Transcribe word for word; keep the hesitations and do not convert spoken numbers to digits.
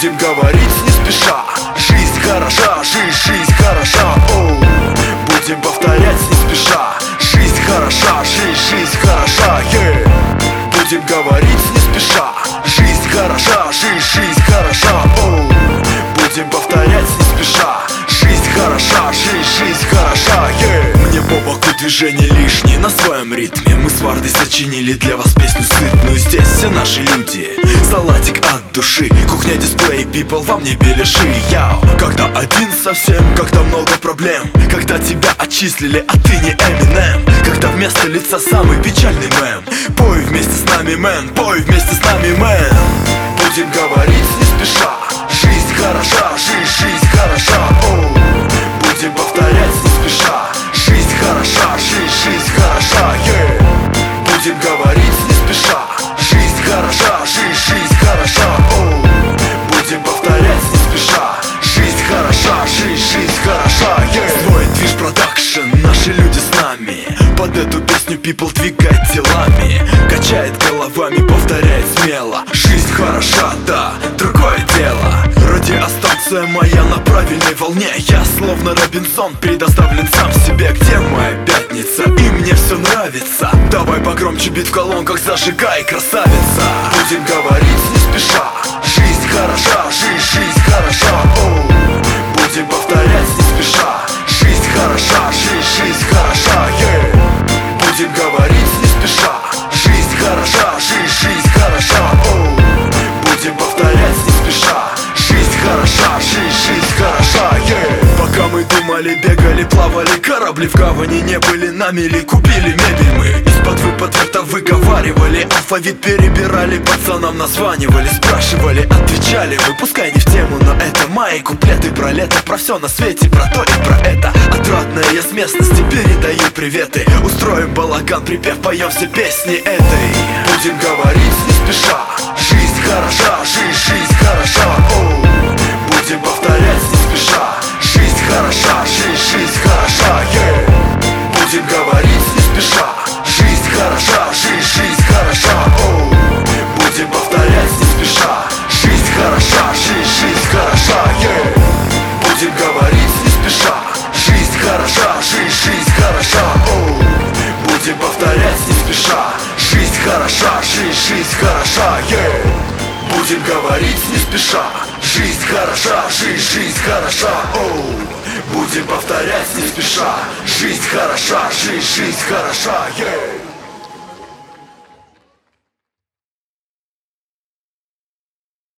Будем говорить не спеша. Жизнь хороша, жизнь, жизнь хороша. Оу. Будем повторять не спеша. Жизнь хороша, жизнь, жизнь хороша. Yeah. Будем говорить не спеша. Жизнь хороша, жизнь, жизнь хороша. Оу. Будем повторять не спеша. Жизнь хороша, жизнь, жизнь хороша. Yeah. Мне по боку движение лишнее на своем ритме. Мы с Вардой сочинили для вас песню сытную. Здесь все наши люди, салатик от души. Кухня, дисплей, people, во мне беляши. Яу. Когда один совсем, когда много проблем. Когда тебя отчислили, а ты не Эминем. Когда вместо лица самый печальный мем. Пой вместе с нами, мэн, пой вместе с нами, мэн. Будем говорить не спеша. Жизнь хороша, жизнь, жизнь хороша. Оу. Будем повторять не спеша. Жизнь хороша, жизнь, жизнь хороша. Yeah. Будем говорить не спеша. Жизнь хороша, жизнь, жизнь хороша. Оу. Будем повторять не спеша. Жизнь хороша, жизнь, жизнь хороша. Yeah. Свой движ продакшн, наши люди с нами. Под эту песню people двигает телами, качает головами, повторяет смело. Жизнь хороша, да, другое дело. Радиостанция моя на правильной волне. Я словно Робинсон, предоставлен сам себе. Где моя пятница? И мне все нравится. Давай погромче бит в колонках, зажигай, красавица. Будем говорить не спеша. Жизнь хороша, жизнь, жизнь хороша. Оу. Будем повторять не спеша. Жизнь хороша, жизнь, жизнь хороша. Yeah. Будем говорить не спеша. Жизнь хороша, жизнь, жизнь хороша. Оу. Будем повторять не спеша. Жизнь хороша, жизнь, жизнь хороша. Yeah. Пока мы думали, бегали, плавали, корабли в гавани не были на мели, купили мебель мы. Из-под выпадверта выговаривали, алфавит перебирали, пацанам названивали, спрашивали, отвечали мы, пускай не в тему, но это мои куплеты про лето, про все на свете, про то и про это. Отрадное я с местности передаю приветы. Устроим балаган, припев, поем все песни этой. Будем говорить не спеша. Жизнь хороша, жизнь, жизнь хороша. Оу. Будем повторять не спеша. Жизнь хороша, жизнь, жизнь хороша. Yeah. Будем говорить не спеша. Жизнь хороша, жизнь, жизнь хороша. Оу. Будем повторять не спеша. Жизнь хороша, жизнь, жизнь хороша. Yeah. Будем говорить не спеша. Жизнь хороша, жизнь, жизнь хороша. Оу. Будем повторять не спеша. Жизнь хороша, жизнь, жизнь хороша. Yeah. Будем говорить не спеша. Жизнь хороша, жизнь, жизнь хороша. Оу. Будем повторять не спеша. Жизнь хороша, жизнь, жизнь хороша. Yeah.